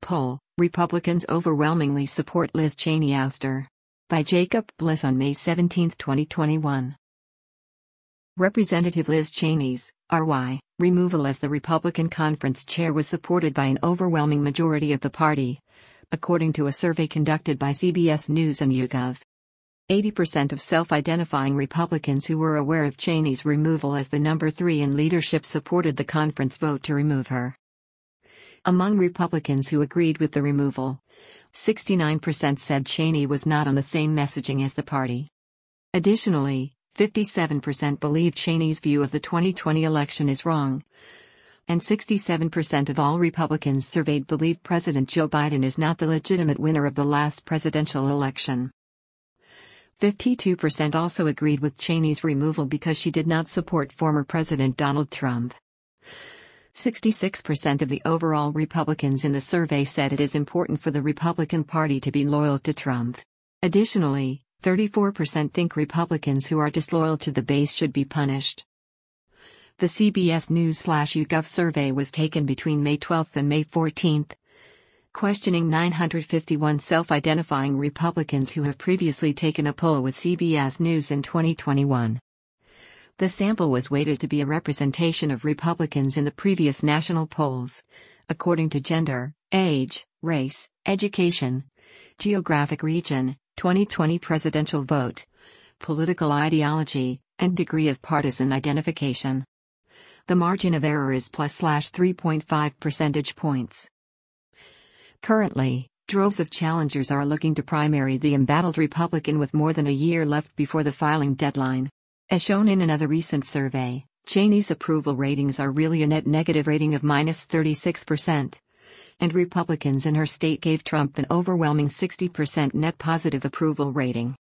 Poll: Republicans overwhelmingly support Liz Cheney ouster. By Jacob Bliss on May 17, 2021. Representative Liz Cheney's R.Y. removal as the Republican conference chair was supported by an overwhelming majority of the party, according to a survey conducted by CBS News and YouGov. 80% of self-identifying Republicans who were aware of Cheney's removal as the number 3 in leadership supported the conference vote to remove her. Among Republicans who agreed with the removal, 69% said Cheney was not on the same messaging as the party. Additionally, 57% believed Cheney's view of the 2020 election is wrong, and 67% of all Republicans surveyed believe President Joe Biden is not the legitimate winner of the last presidential election. 52% also agreed with Cheney's removal because she did not support former President Donald Trump. 66% of the overall Republicans in the survey said it is important for the Republican Party to be loyal to Trump. Additionally, 34% think Republicans who are disloyal to the base should be punished. The CBS News/YouGov survey was taken between May 12 and May 14, questioning 951 self-identifying Republicans who have previously taken a poll with CBS News in 2021. The sample was weighted to be a representation of Republicans in the previous national polls, according to gender, age, race, education, geographic region, 2020 presidential vote, political ideology, and degree of partisan identification. The margin of error is +3.5 percentage points. Currently, droves of challengers are looking to primary the embattled Republican with more than a year left before the filing deadline. As shown in another recent survey, Cheney's approval ratings are really a net negative rating of -36%, and Republicans in her state gave Trump an overwhelming 60% net positive approval rating.